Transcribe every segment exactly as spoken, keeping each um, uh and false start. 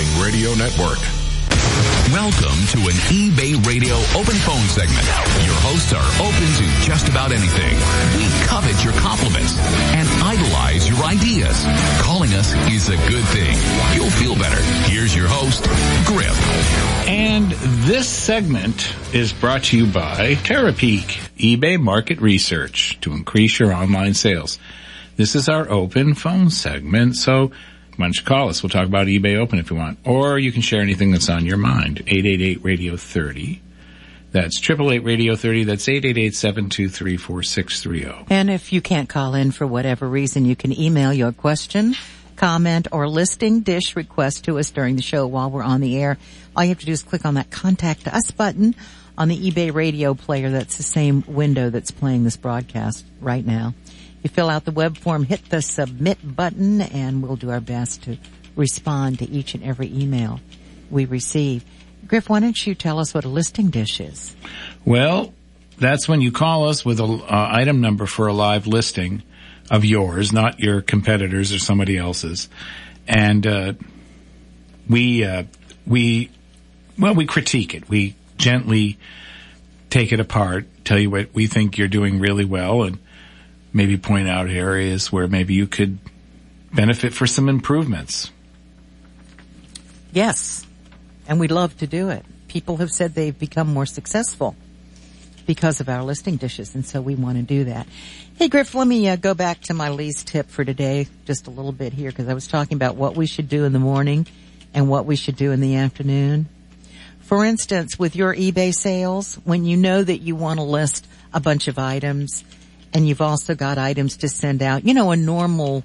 Radio Network. Welcome to an eBay Radio open phone segment. Your hosts are open to just about anything. We covet your compliments and idolize your ideas. Calling us is a good thing. You'll feel better. Here's your host, Griff. And this segment is brought to you by Terapeak, eBay market research to increase your online sales. This is our open phone segment, so why don't you call us? We'll talk about eBay Open if you want. Or you can share anything that's on your mind. eight eight eight radio thirty. That's eight eight eight radio thirty. That's eight eight eight, seven two three, four six three zero. And if you can't call in for whatever reason, you can email your question, comment, or listing dish request to us during the show while we're on the air. All you have to do is click on that Contact Us button on the eBay radio player. That's the same window that's playing this broadcast right now. You fill out the web form, hit the submit button, and we'll do our best to respond to each and every email we receive. Griff, why don't you tell us what a listing dish is? Well, that's when you call us with an uh, item number for a live listing of yours, not your competitors or somebody else's. And uh we, uh we, well, we critique it. We gently take it apart, tell you what we think you're doing really well, and maybe point out areas where maybe you could benefit for some improvements. Yes, and we'd love to do it. People have said they've become more successful because of our listing dishes, and so we want to do that. Hey, Griff, let me uh, go back to my least tip for today just a little bit here, because I was talking about what we should do in the morning and what we should do in the afternoon. For instance, with your eBay sales, when you know that you want to list a bunch of items, and you've also got items to send out, you know, a normal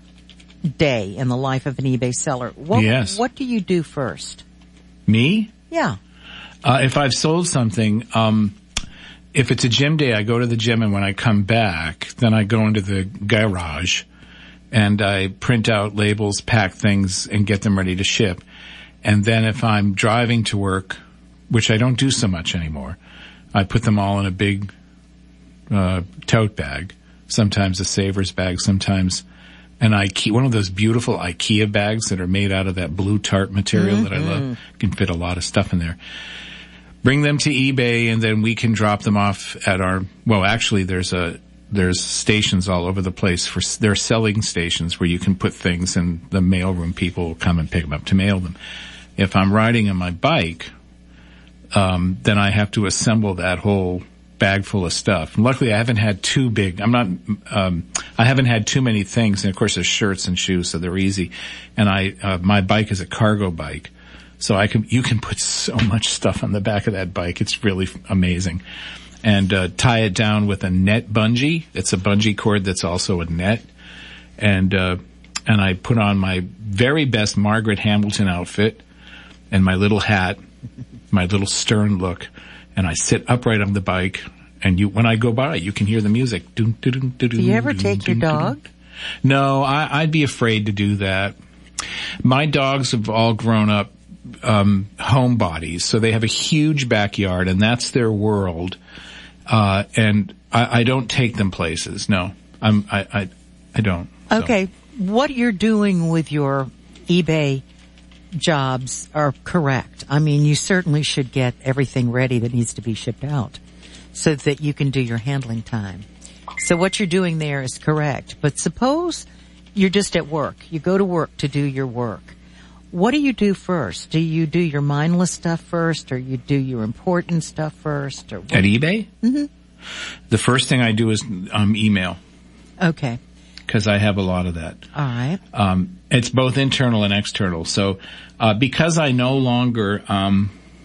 day in the life of an eBay seller. What, yes. What do you do first? Me? Yeah. Uh, if I've sold something, um, if it's a gym day, I go to the gym, and when I come back, then I go into the garage and I print out labels, pack things, and get them ready to ship. And then if I'm driving to work, which I don't do so much anymore, I put them all in a big Uh, tote bag, sometimes a Savers bag, sometimes an IKEA, one of those beautiful IKEA bags that are made out of that blue tarp material mm-hmm. that I love. Can fit a lot of stuff in there. Bring them to eBay, and then we can drop them off at our, well, actually there's a, there's stations all over the place for, there are selling stations where you can put things, and the mailroom people will come and pick them up to mail them. If I'm riding on my bike, um, then I have to assemble that whole bag full of stuff. And luckily I haven't had too big, I'm not, um, I haven't had too many things. And of course there's shirts and shoes, so they're easy. And I, uh, my bike is a cargo bike. So I can, you can put so much stuff on the back of that bike. It's really amazing. And, uh, tie it down with a net bungee. It's a bungee cord that's also a net. And, uh, and I put on my very best Margaret Hamilton outfit and my little hat, my little stern look. And I sit upright on the bike, and you, when I go by, you can hear the music. Do you ever take your dog? No, I, I'd be afraid to do that. My dogs have all grown up, um, homebodies, so they have a huge backyard, and that's their world. Uh, and I, I don't take them places. No, I'm, I, I, I don't. Okay. So. What you're doing with your eBay jobs are correct. I mean, you certainly should get everything ready that needs to be shipped out so that you can do your handling time. So what you're doing there is correct. But suppose you're just at work. You go to work to do your work. What do you do first? Do you do your mindless stuff first, or you do your important stuff first? Or what? At eBay? Mm-hmm. The first thing I do is um, email. Okay. Because I have a lot of that. All right. Um, it's both internal and external. So, uh, because I no longer, um,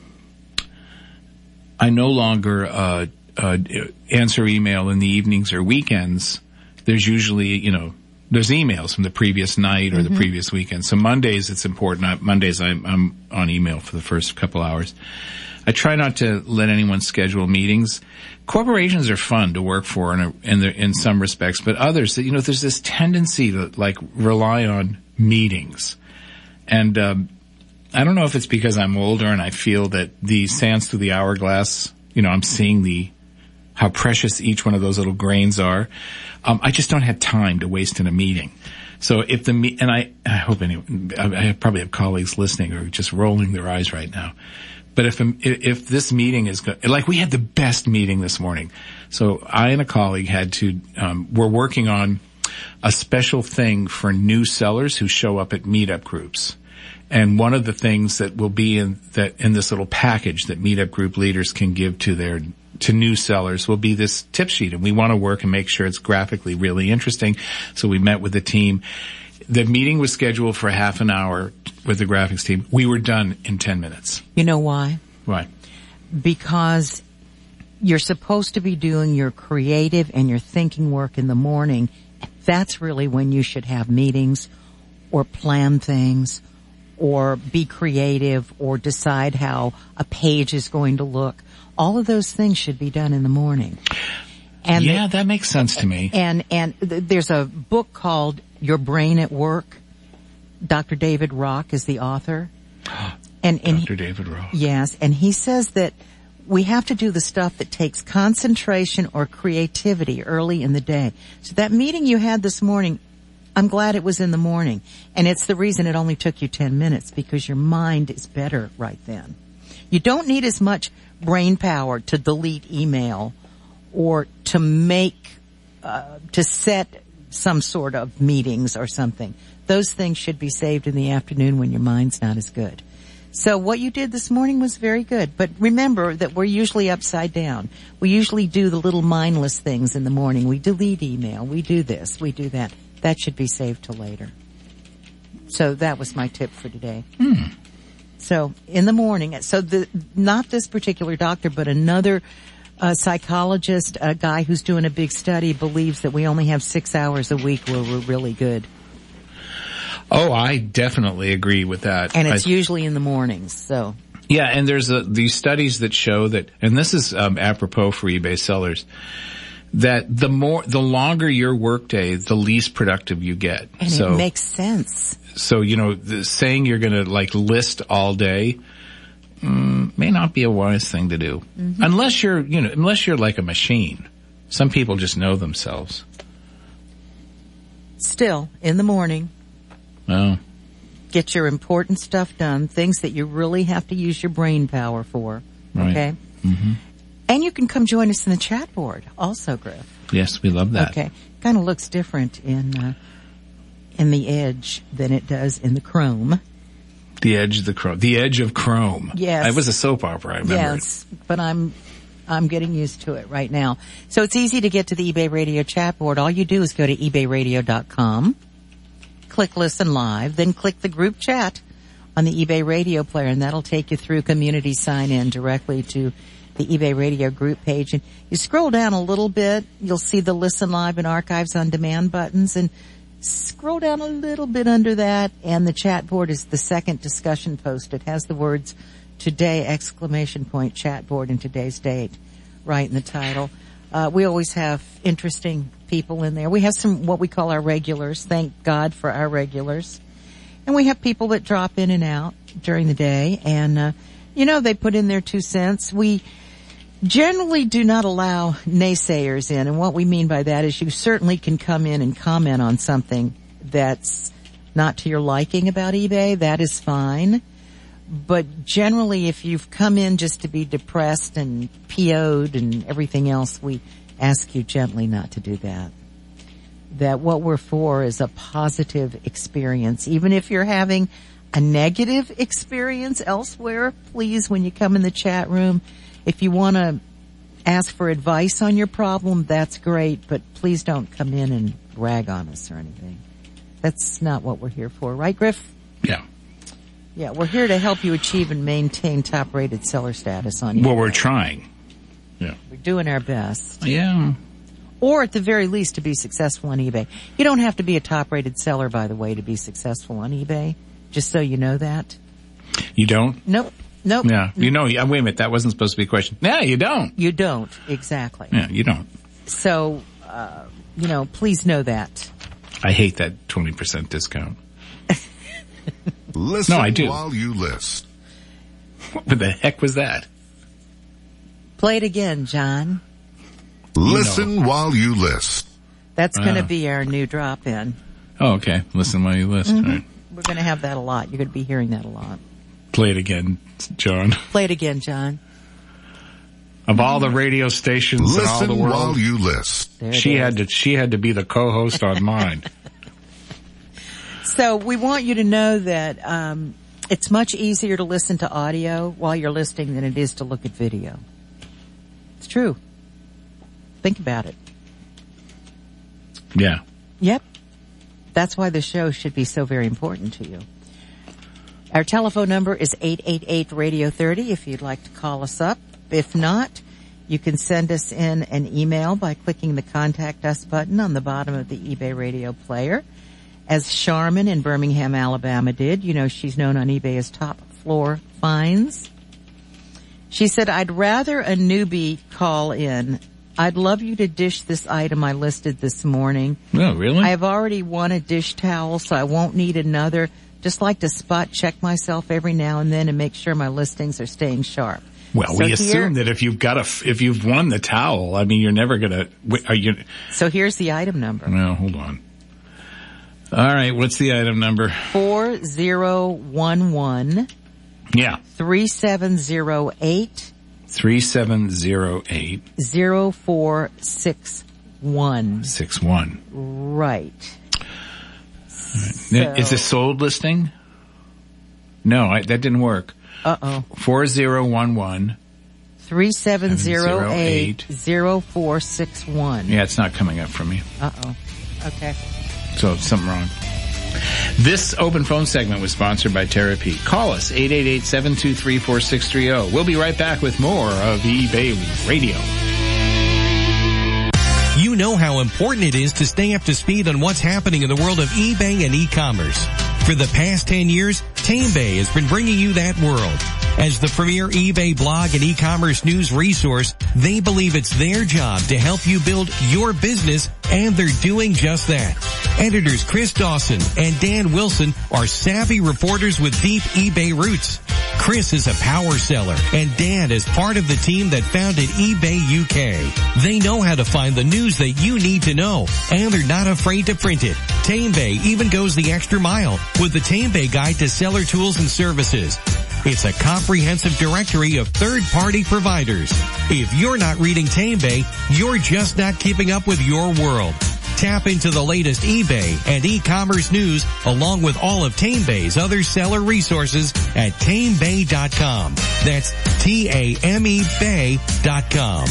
I no longer, uh, uh, answer email in the evenings or weekends, there's usually, you know, there's emails from the previous night or mm-hmm. the previous weekend. So Mondays, it's important. I, Mondays, I'm, I'm on email for the first couple hours. I try not to let anyone schedule meetings. Corporations are fun to work for in, a, in, the, in some respects, but others, you know, there's this tendency to like rely on meetings. And, um, I don't know if it's because I'm older and I feel that the sands through the hourglass, you know, I'm seeing the, how precious each one of those little grains are. Um, I just don't have time to waste in a meeting. So if the me- and I, I hope anyone, I probably have colleagues listening who are just rolling their eyes right now. But if if this meeting is go- like we had the best meeting this morning, so I and a colleague had to um, we're working on a special thing for new sellers who show up at meetup groups, and one of the things that will be in that in this little package that meetup group leaders can give to their to new sellers will be this tip sheet, and we want to work and make sure it's graphically really interesting. So we met with the team. The meeting was scheduled for half an hour with the graphics team. We were done in ten minutes. You know why? Why? Because you're supposed to be doing your creative and your thinking work in the morning. That's really when you should have meetings or plan things or be creative or decide how a page is going to look. All of those things should be done in the morning. And yeah, the, that makes sense to me. And, and th- there's a book called Your Brain at Work. Doctor David Rock is the author. And, and Doctor David Rock. Yes, and he says that we have to do the stuff that takes concentration or creativity early in the day. So that meeting you had this morning, I'm glad it was in the morning. And it's the reason it only took you ten minutes, because your mind is better right then. You don't need as much brain power to delete email or to make, uh, to set some sort of meetings or something. Those things should be saved in the afternoon when your mind's not as good. So what you did this morning was very good. But remember that we're usually upside down. We usually do the little mindless things in the morning. We delete email. We do this. We do that. That should be saved till later. So that was my tip for today. Hmm. So in the morning, so the, not this particular doctor, but another uh, psychologist, a guy who's doing a big study, believes that we only have six hours a week where we're really good. Oh, I definitely agree with that. And it's I, usually in the mornings, so. Yeah, and there's a, these studies that show that, and this is um, apropos for eBay sellers, that the more, the longer your workday, the least productive you get. And so, it makes sense. So, you know, the, saying you're going to like list all day mm, may not be a wise thing to do. Mm-hmm. Unless you're, you know, unless you're like a machine. Some people just know themselves. Still, in the morning. Oh. Get your important stuff done, things that you really have to use your brain power for. Right. Okay? Mm-hmm. And you can come join us in the chat board also, Griff. Yes, we love that. Okay. Kind of looks different in, uh, in the Edge than it does in the Chrome. The Edge of the Chrome. The Edge of Chrome. Yes. It was a soap opera, I remember. Yes, but I'm, I'm getting used to it right now. So it's easy to get to the eBay Radio chat board. All you do is go to ebay radio dot com. Click listen live, then click the group chat on the eBay Radio player, and that'll take you through community sign in directly to the eBay Radio group page. And you scroll down a little bit, you'll see the listen live and archives on demand buttons, and scroll down a little bit under that, and the chat board is the second discussion post. It has the words today exclamation point chat board and today's date right in the title. Uh, we always have interesting people in there. We have some, what we call our regulars. Thank God for our regulars. And we have people that drop in and out during the day. And, uh, you know, they put in their two cents. We generally do not allow naysayers in. And what we mean by that is you certainly can come in and comment on something that's not to your liking about eBay. That is fine. But generally, if you've come in just to be depressed and P O'd and everything else, we ask you gently not to do that. That what we're for is a positive experience. Even if you're having a negative experience elsewhere, please, when you come in the chat room, if you want to ask for advice on your problem, that's great, but please don't come in and rag on us or anything. That's not what we're here for. Right, Griff? Yeah. Yeah, we're here to help you achieve and maintain top-rated seller status on eBay. Well, we're trying. Yeah. We're doing our best. Yeah. Or at the very least to be successful on eBay. You don't have to be a top-rated seller, by the way, to be successful on eBay. Just so you know that. You don't? Nope. Nope. Yeah. You know, yeah, wait a minute. That wasn't supposed to be a question. Yeah, you don't. You don't. Exactly. Yeah, you don't. So, uh, you know, please know that. I hate that twenty percent discount. Listen no, I do. while you list. What the heck was that? Play it again, John. Listen you know. while you list. That's going to uh, be our new drop-in. Oh, okay. Listen while you list. Mm-hmm. All right. We're going to have that a lot. You're going to be hearing that a lot. Play it again, John. Play it again, John. Of all the radio stations Listen in all the world, while you list. There it she is. had to. She had to be the co-host on mine. So we want you to know that um, it's much easier to listen to audio while you're listening than it is to look at video. It's true. Think about it. Yeah. Yep. That's why the show should be so very important to you. Our telephone number is eight eight eight, radio thirty if you'd like to call us up. If not, you can send us in an email by clicking the Contact Us button on the bottom of the eBay radio player. As Charmin in Birmingham, Alabama did. You know, she's known on eBay as Top Floor Finds. She said, I'd rather a newbie call in. I'd love you to dish this item I listed this morning. Oh, really? I have already won a dish towel, so I won't need another. Just like to spot check myself every now and then and make sure my listings are staying sharp. Well, So we here- assume that if you've got a, if you've won the towel, I mean, you're never gonna. Are you? So here's the item number. No, hold on. All right, what's the item number? four zero one one, Yeah, three seven zero eight, three seven zero eight zero four six one. six one. Right. Is this sold listing? No, I, that didn't work. Uh-oh. Four zero one one. three seven zero eight, zero four six one. Yeah, it's not coming up for me. Uh-oh. Okay. So something wrong. This open phone segment was sponsored by Therapy. Call us, eight eight eight, seven two three, four six three zero. We'll be right back with more of eBay Radio. You know how important it is to stay up to speed on what's happening in the world of eBay and e-commerce. For the past ten years, TameBay has been bringing you that world. As the premier eBay blog and e-commerce news resource, they believe it's their job to help you build your business, and they're doing just that. Editors Chris Dawson and Dan Wilson are savvy reporters with deep eBay roots. Chris is a power seller, and Dan is part of the team that founded eBay U K. They know how to find the news that you need to know, and they're not afraid to print it. TameBay even goes the extra mile with the TameBay Guide to Seller Tools and Services. It's a comprehensive directory of third-party providers. If you're not reading TameBay, you're just not keeping up with your world. Tap into the latest eBay and e-commerce news along with all of TameBay's other seller resources at tamebay dot com. That's T A M E Bay dot com.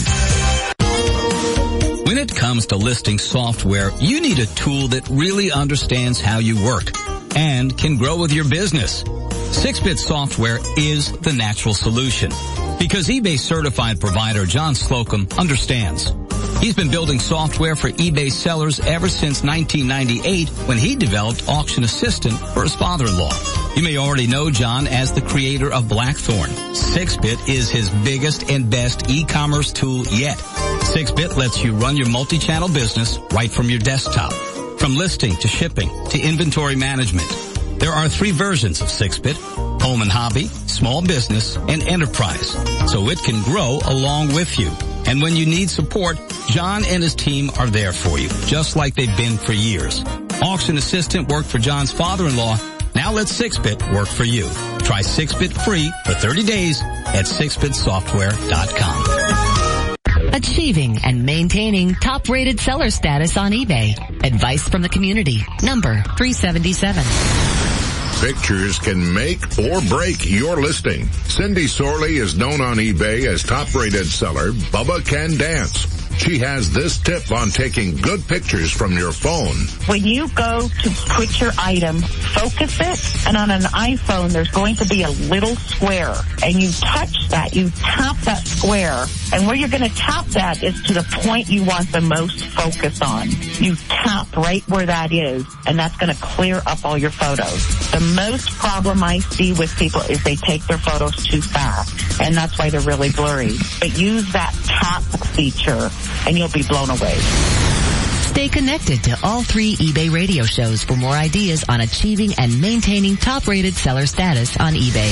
When it comes to listing software, you need a tool that really understands how you work and can grow with your business. six bit Software is the natural solution because eBay certified provider John Slocum understands. He's been building software for eBay sellers ever since nineteen ninety-eight when he developed Auction Assistant for his father-in-law. You may already know John as the creator of Blackthorn. six bit is his biggest and best e-commerce tool yet. six bit lets you run your multi-channel business right from your desktop. From listing to shipping to inventory management. There are three versions of six bit, home and hobby, small business, and enterprise, so it can grow along with you. And when you need support, John and his team are there for you, just like they've been for years. Auction Assistant worked for John's father-in-law. Now let six bit work for you. Try six bit free for thirty days at six bit software dot com. Achieving and maintaining top-rated seller status on eBay. Advice from the community. Number three seventy-seven. Pictures can make or break your listing. Cindy Sorley is known on eBay as top-rated seller Bubba Can Dance. She has this tip on taking good pictures from your phone. When you go to put your item, focus it, and on an iPhone there's going to be a little square, and you touch that, you tap that square, and where you're going to tap that is to the point you want the most focus on. You tap right where that is, and that's going to clear up all your photos. The most problem I see with people is they take their photos too fast, and that's why they're really blurry. But use that tap feature, and you'll be blown away. Stay connected to all three eBay radio shows for more ideas on achieving and maintaining top-rated seller status on eBay.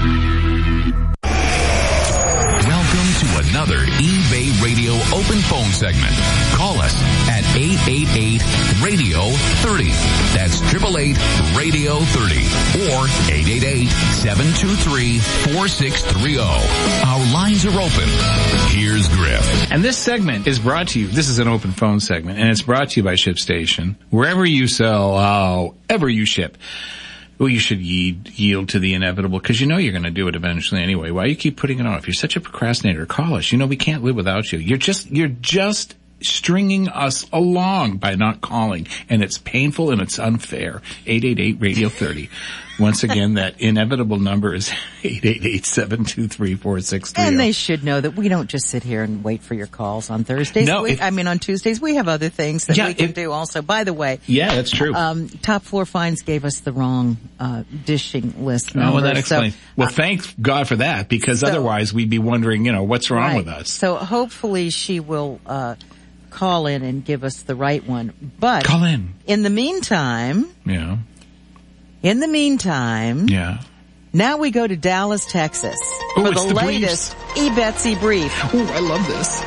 Welcome to another eBay Radio open phone segment. Call us at eight eight eight radio thirty. That's eight eight eight radio thirty or eight eight eight, seven two three, four six three zero. Our lines are open. Here's Griff. And this segment is brought to you, this is an open phone segment, and it's brought to you by ShipStation. Wherever you sell, however you ship. Well, you should yield, yield to the inevitable because you know you're going to do it eventually anyway. Why you keep putting it off? You're such a procrastinator. Call us. You know we can't live without you. You're just, you're just stringing us along by not calling, and it's painful and it's unfair. eight eight eight radio thirty. Once again, that inevitable number is eight eight eight, seven two three, four six three zero. And they should know that we don't just sit here and wait for your calls on Thursdays. No, we, if, I mean, on Tuesdays, we have other things that yeah, we can if, do also. By the way. Yeah, that's true. Um, Top Floor Finds gave us the wrong, uh, dishing list number. Oh, well, that explains. So, well, uh, thank God for that, because so, otherwise we'd be wondering, you know, what's wrong right. with us. So hopefully she will, uh, call in and give us the right one. But. Call in. In the meantime. Yeah. In the meantime, yeah. Now we go to Dallas, Texas Ooh, for the, the latest eBetsy brief. Oh, I love this.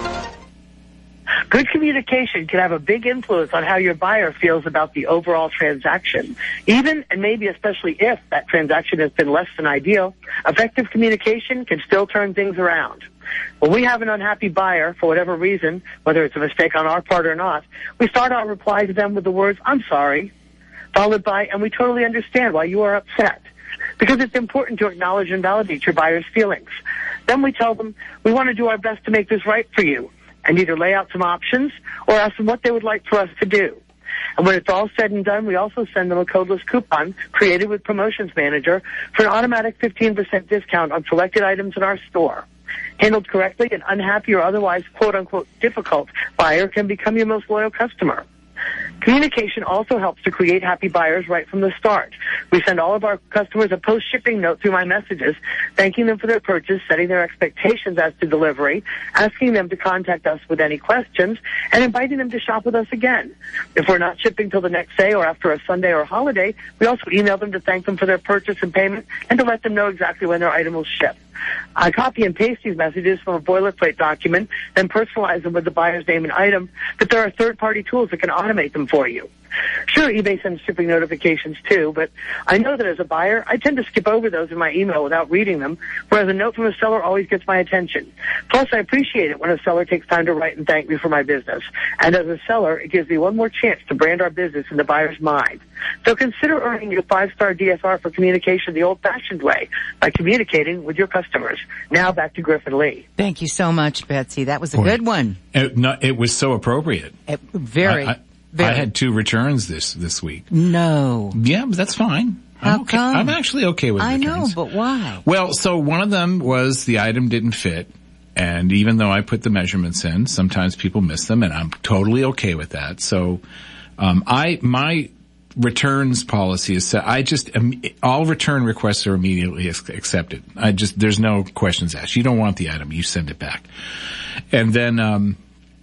Good communication can have a big influence on how your buyer feels about the overall transaction. Even, and maybe especially if, that transaction has been less than ideal, effective communication can still turn things around. When we have an unhappy buyer, for whatever reason, whether it's a mistake on our part or not, we start our reply to them with the words, "I'm sorry," followed by, "and we totally understand why you are upset," because it's important to acknowledge and validate your buyer's feelings. Then we tell them, "We want to do our best to make this right for you," and either lay out some options or ask them what they would like for us to do. And when it's all said and done, we also send them a codeless coupon created with Promotions Manager for an automatic fifteen percent discount on selected items in our store. Handled correctly, an unhappy or otherwise quote-unquote difficult buyer can become your most loyal customer. Communication also helps to create happy buyers right from the start. We send all of our customers a post-shipping note through My Messages, thanking them for their purchase, setting their expectations as to delivery, asking them to contact us with any questions, and inviting them to shop with us again. If we're not shipping till the next day or after a Sunday or holiday, we also email them to thank them for their purchase and payment and to let them know exactly when their item will ship. I copy and paste these messages from a boilerplate document, then personalize them with the buyer's name and item, but there are third-party tools that can automate them for you. Sure, eBay sends shipping notifications too, but I know that as a buyer, I tend to skip over those in my email without reading them, whereas a note from a seller always gets my attention. Plus, I appreciate it when a seller takes time to write and thank me for my business. And as a seller, it gives me one more chance to brand our business in the buyer's mind. So consider earning your five-star D S R for communication the old-fashioned way by communicating with your customers. Now back to Griffin Lee. Thank you so much, Betsy. That was a Boy, good one. It, no, it was so appropriate. It, very, I, I, very. I had two returns this this week. No. Yeah, but that's fine. How I'm okay. come? I'm actually okay with I returns. know, but why? Well, so one of them was the item didn't fit, and even though I put the measurements in, sometimes people miss them, and I'm totally okay with that. So, um, I my returns policy is set. I just um, all return requests are immediately accepted. I just there's no questions asked. You don't want the item, you send it back, and then um,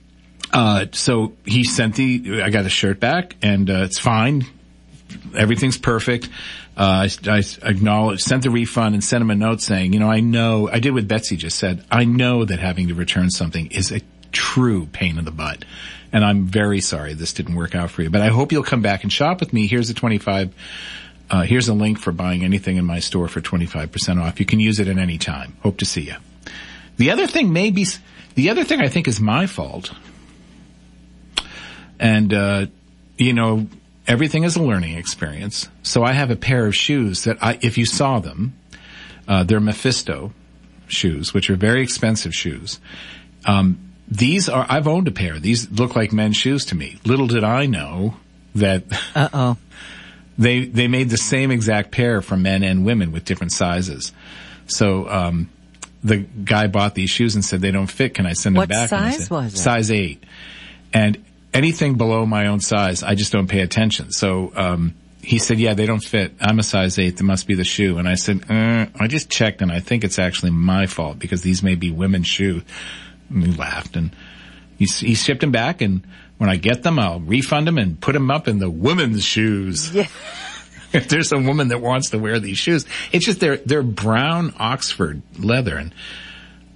uh, so he sent the I got the shirt back, and uh, it's fine. Everything's perfect. Uh, I, I acknowledged, sent the refund and sent him a note saying, you know, I know, I did what Betsy just said. I know that having to return something is a true pain in the butt. And I'm very sorry this didn't work out for you. But I hope you'll come back and shop with me. Here's a twenty-five, uh, here's a link for buying anything in my store for twenty-five percent off. You can use it at any time. Hope to see you. The other thing may be, the other thing I think is my fault. And, uh, you know, everything is a learning experience. So I have a pair of shoes that I, if you saw them, uh, they're Mephisto shoes, which are very expensive shoes. Um, these are, I've owned a pair. These look like men's shoes to me. Little did I know that Uh-oh. they, they made the same exact pair for men and women with different sizes. So, um, the guy bought these shoes and said they don't fit. Can I send them What back? size And I said, was it? Size eight. And anything below my own size, I just don't pay attention. So, um, he said, yeah, they don't fit. I'm a size eight. It must be the shoe. And I said, uh, I just checked and I think it's actually my fault because these may be women's shoes. And he laughed and he, he shipped them back. And when I get them, I'll refund them and put them up in the women's shoes. Yeah. If there's a woman that wants to wear these shoes, it's just they're, they're brown Oxford leather. And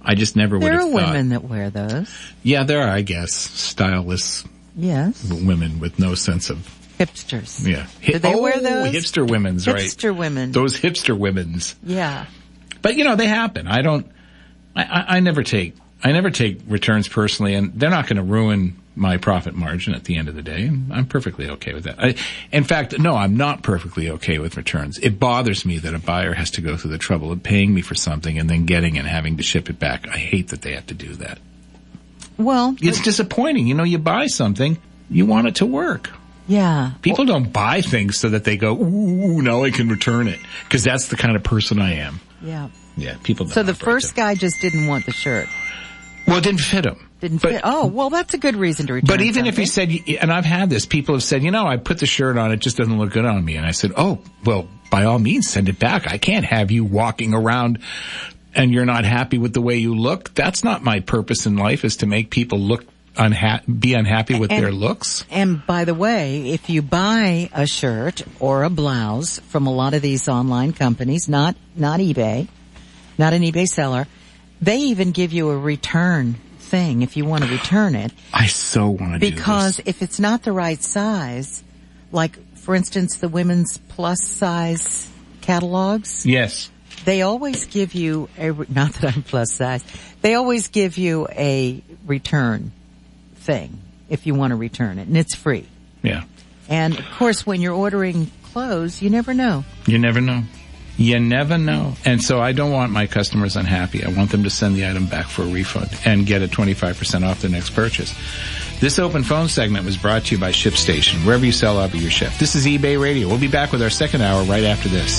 I just never would There have are thought. women that wear those. Yeah, there are, I guess, styleless Yes. women with no sense of, Hipsters. yeah. Do they oh, wear those? hipster women's, right. Hipster women. Those hipster women's. Yeah. But, you know, they happen. I don't, I, I, I never take, I never take returns personally, and they're not going to ruin my profit margin at the end of the day. I'm perfectly okay with that. I, in fact, no, I'm not perfectly okay with returns. It bothers me that a buyer has to go through the trouble of paying me for something and then getting and having to ship it back. I hate that they have to do that. Well, It's disappointing. You know, you buy something, you want it to work. yeah. People don't buy things so that they go, ooh, now I can return it. Because that's the kind of person I am. Yeah. Yeah, people don't So the operate first that. guy just didn't want the shirt. Well, it didn't fit him. Didn't But- fit. Oh, well, that's a good reason to return But even if he something. said, and I've had this, people have said, you know, I put the shirt on, it just doesn't look good on me. And I said, oh, well, by all means, send it back. I can't have you walking around and you're not happy with the way you look. That's not my purpose in life, is to make people look unha- be unhappy with And- their looks. And by the way, if you buy a shirt or a blouse from a lot of these online companies, not, not eBay, not an eBay seller, they even give you a return thing if you want to return it. I so want to do this. Because if it's not the right size, like, for instance, the women's plus size catalogs, Yes. they always give you a, not that I'm plus size, they always give you a return thing if you want to return it, and it's free. Yeah. And of course, when you're ordering clothes, you never know. You never know. You never know. And so I don't want my customers unhappy. I want them to send the item back for a refund and get a twenty-five percent off their next purchase. This open phone segment was brought to you by ShipStation. Wherever you sell, I'll be your chef. This is eBay Radio. We'll be back with our second hour right after this.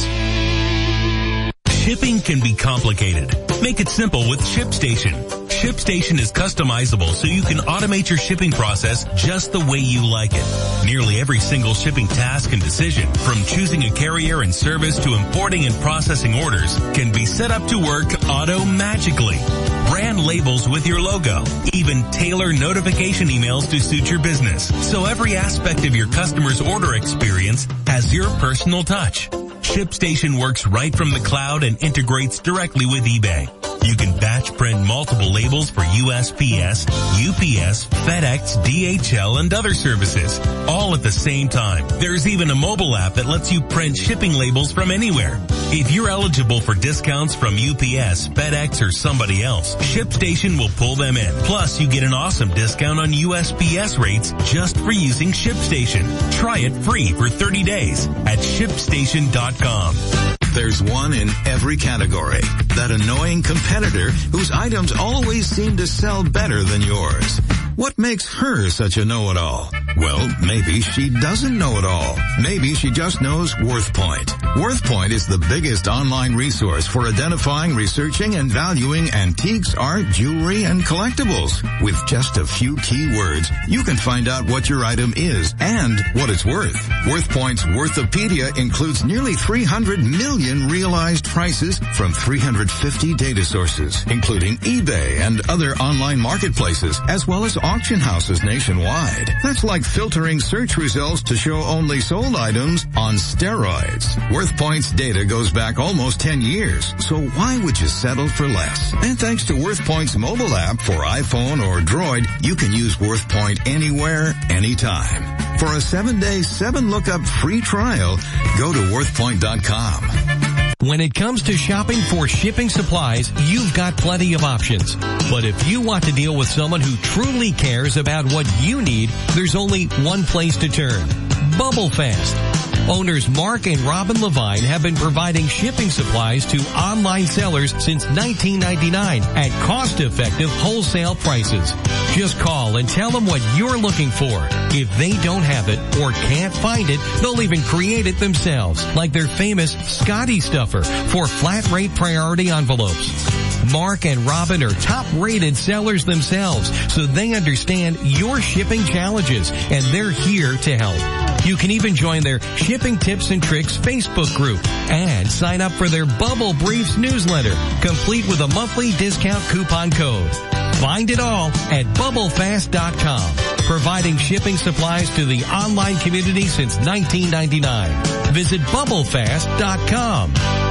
Shipping can be complicated. Make it simple with ShipStation. ShipStation is customizable so you can automate your shipping process just the way you like it. Nearly every single shipping task and decision, from choosing a carrier and service to importing and processing orders, can be set up to work auto-magically. Brand labels with your logo, even tailor notification emails to suit your business. So every aspect of your customer's order experience has your personal touch. ShipStation works right from the cloud and integrates directly with eBay. You can batch print multiple labels for U S P S, U P S, FedEx, D H L, and other services, all at the same time. There's even a mobile app that lets you print shipping labels from anywhere. If you're eligible for discounts from U P S, FedEx, or somebody else, ShipStation will pull them in. Plus, you get an awesome discount on U S P S rates just for using ShipStation. Try it free for thirty days at ship station dot com. There's one in every category. That annoying competitor whose items always seem to sell better than yours. What makes her such a know-it-all? Well, maybe she doesn't know it all. Maybe she just knows WorthPoint. WorthPoint is the biggest online resource for identifying, researching, and valuing antiques, art, jewelry, and collectibles. With just a few keywords, you can find out what your item is and what it's worth. WorthPoint's Worthopedia includes nearly three hundred million realized prices from three hundred fifty data sources, including eBay and other online marketplaces, as well as auction houses nationwide. That's like filtering search results to show only sold items on steroids. WorthPoint's data goes back almost ten years, so why would you settle for less? And thanks to WorthPoint's mobile app for iPhone or Droid, you can use WorthPoint anywhere, anytime. For a seven-day, seven-lookup free trial, go to worth point dot com. When it comes to shopping for shipping supplies, you've got plenty of options. But if you want to deal with someone who truly cares about what you need, there's only one place to turn. Bubble Fast. Owners Mark and Robin Levine have been providing shipping supplies to online sellers since nineteen ninety-nine at cost-effective wholesale prices. Just call and tell them what you're looking for. If they don't have it or can't find it, they'll even create it themselves, like their famous Scotty Stuffer for flat rate priority envelopes. Mark and Robin are top-rated sellers themselves, so they understand your shipping challenges, and they're here to help. You can even join their Shipping Tips and Tricks Facebook group and sign up for their Bubble Briefs newsletter, complete with a monthly discount coupon code. Find it all at bubble fast dot com, providing shipping supplies to the online community since nineteen ninety-nine. Visit bubble fast dot com.